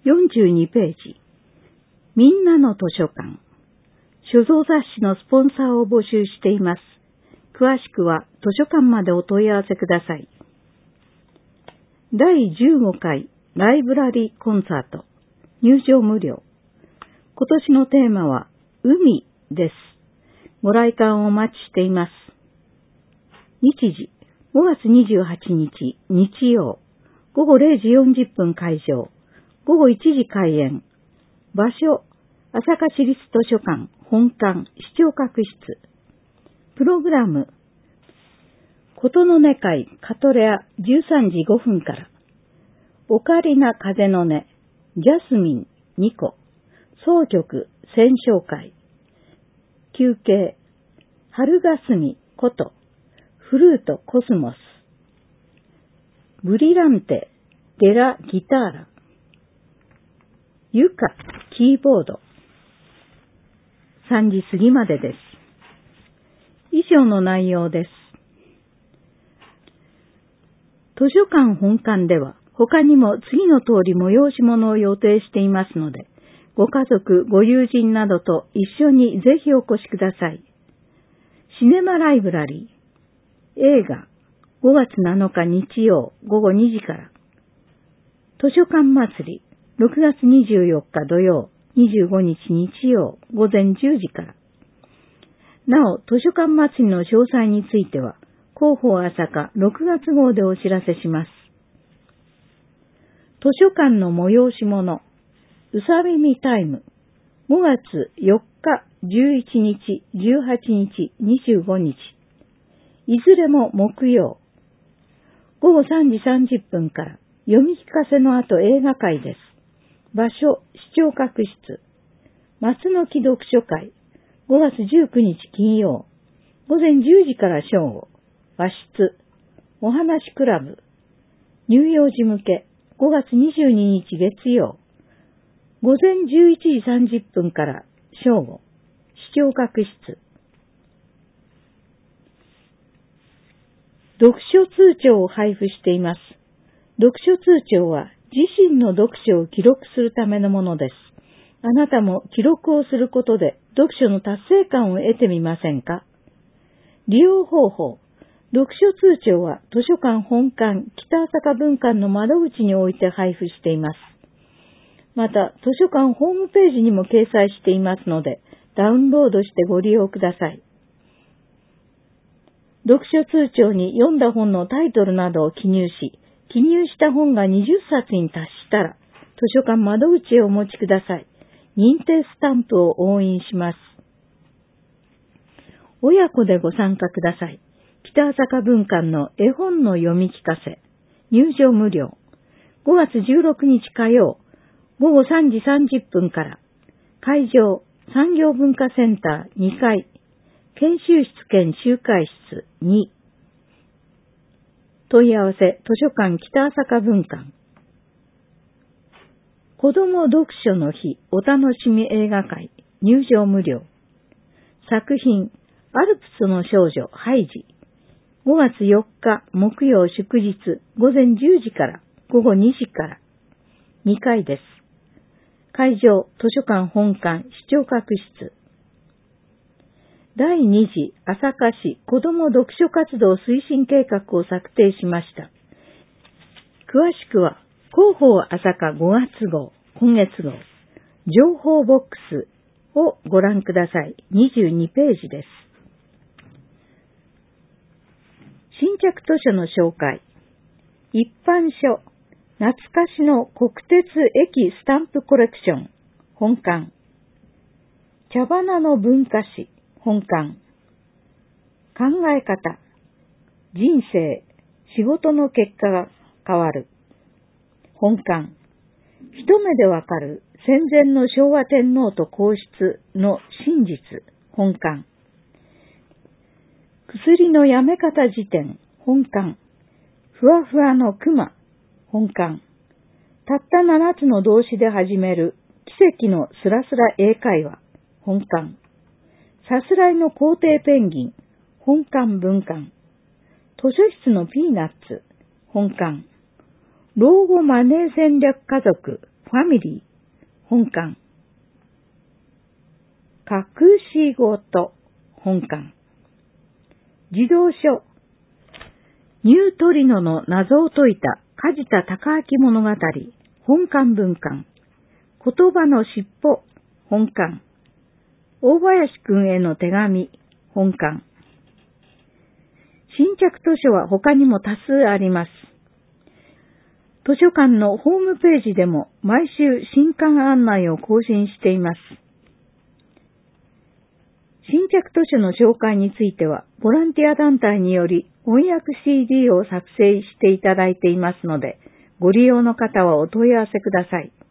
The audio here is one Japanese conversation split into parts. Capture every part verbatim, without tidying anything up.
よんじゅうにページ。みんなの図書館。所蔵雑誌のスポンサーを募集しています。詳しくは図書館までお問い合わせください。だいじゅうごかいライブラリーコンサート。入場無料。今年のテーマは海です。ご来館をお待ちしています。日時、ごがつにじゅうはちにち日曜、ごごれいじよんじゅっぷん開場、ごごいちじ開演。場所、朝霞市立図書館本館視聴覚室。プログラム、琴の音会カトレアじゅうさんじごふんから。オカリナ風の音、ジャスミンにこ、奏曲選唱会。休憩、春霞ことフルートコスモス。ブリランテデラギターラ。ユカキーボード。さんじ過ぎまでです。以上の内容です。図書館本館では他にも次の通り催し物を予定していますので、ご家族、ご友人などと一緒にぜひお越しください。シネマライブラリー。映画、ごがつなのか日曜ごごにじから。図書館祭り、ろくがつにじゅうよっか土曜、にじゅうごにち日曜ごぜんじゅうじから。なお、図書館祭りの詳細については、広報朝霞ろくがつごうでお知らせします。図書館の催し物、うさ耳タイム、ごがつよっか、じゅういちにち、じゅうはちにち、にじゅうごにち。いずれも木曜。ごごさんじさんじゅっぷんから読み聞かせの後映画会です。場所、視聴覚室。松の木読書会。ごがつじゅうくにち金曜。ごぜんじゅうじから正午。和室。お話クラブ。乳幼児向け。ごがつにじゅうににち月曜。ごぜんじゅういちじさんじゅっぷんから正午。視聴覚室。読書通帳を配布しています。読書通帳は自身の読書を記録するためのものです。あなたも記録をすることで読書の達成感を得てみませんか？利用方法。読書通帳は図書館本館北朝霞分館の窓口に置いて配布しています。また、図書館ホームページにも掲載していますので、ダウンロードしてご利用ください。読書通帳に読んだ本のタイトルなどを記入し、記入した本がにじゅっさつに達したら、図書館窓口へお持ちください。認定スタンプを押印します。親子でご参加ください。北朝霞分館の絵本の読み聞かせ。入場無料。ごがつじゅうろくにち火曜、ごごさんじさんじゅっぷんから。会場、産業文化センターにかい。研修室兼集会室に。問い合わせ、図書館北朝霞分館。子ども読書の日お楽しみ映画会。入場無料。作品、アルプスの少女ハイジ。ごがつよっか木曜祝日ごぜんじゅうじからごごにじから。にかいです。会場、図書館本館視聴覚室。だいに次朝霞市子ども読書活動推進計画を策定しました。詳しくは広報朝霞ごがつごう、今月号、情報ボックスをご覧ください。にじゅうにページです。新着図書の紹介。一般書、懐かしの国鉄駅スタンプコレクション、本館。茶花の文化史、本館。考え方、人生、仕事の結果が変わる、本館。一目でわかる戦前の昭和天皇と皇室の真実、本館。薬のやめ方辞典、本館。ふわふわの熊、本館。たったななつの動詞で始める奇跡のスラスラ英会話、本館。さすらいの皇帝ペンギン、本館文館。図書室のピーナッツ、本館。老後マネー戦略家族、 ファミリー、本館。隠し事、本館。児童書、ニュートリノの謎を解いた梶田隆明物語、本館文館。言葉のしっぽ、本館。大林くんへの手紙、本館。新着図書は他にも多数あります。図書館のホームページでも毎週新刊案内を更新しています。新着図書の紹介については、ボランティア団体により翻訳 シーディー を作成していただいていますので、ご利用の方はお問い合わせください。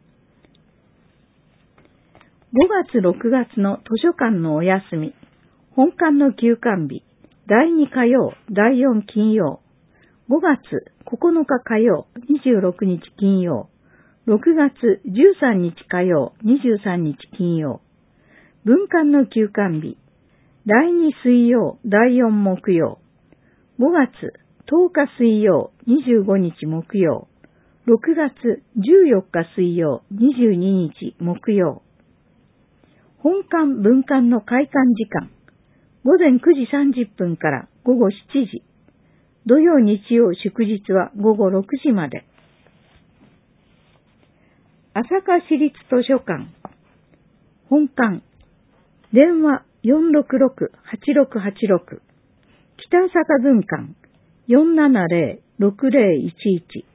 ごがつろくがつの図書館のお休み、本館の休館日、だいに火曜、だいよん金曜、ごがつここのか火曜、にじゅうろくにち金曜、ろくがつじゅうさんにち火曜、にじゅうさんにち金曜、文館の休館日、だいに水曜、だいよん木曜、ごがつとおか水曜、にじゅうごにち木曜、ろくがつじゅうよっか水曜、にじゅうににち木曜。本館文館の開館時間、ごぜんくじさんじゅっぷんからごごしちじ、土曜日曜祝日はごごろくじまで。朝霞市立図書館、本館、電話 よんろくろく はちろくはちろく、北朝霞文館 よんななぜろ ろくぜろいちいち。